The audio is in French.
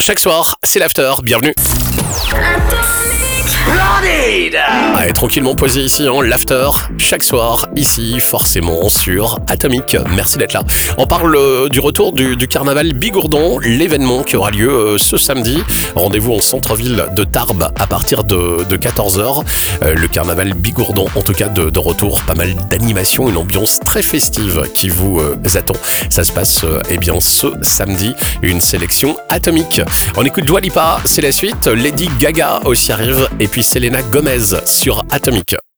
Chaque soir, c'est l'after, bienvenue. Allez, tranquillement posé ici, l'after, chaque soir, ici, forcément, sur Atomic. Merci d'être là. On parle du retour du carnaval Bigourdon, l'événement qui aura lieu ce samedi. Rendez-vous en centre-ville de Tarbes à partir de 14h. Le carnaval Bigourdon, en tout cas, de retour. Pas mal d'animations, une ambiance très festive qui vous attend. Ça se passe, ce samedi. Une sélection Atomic. On écoute Dua Lipa, c'est la suite. Lady Gaga aussi arrive. Et puis Selena Gomez sur Atomic.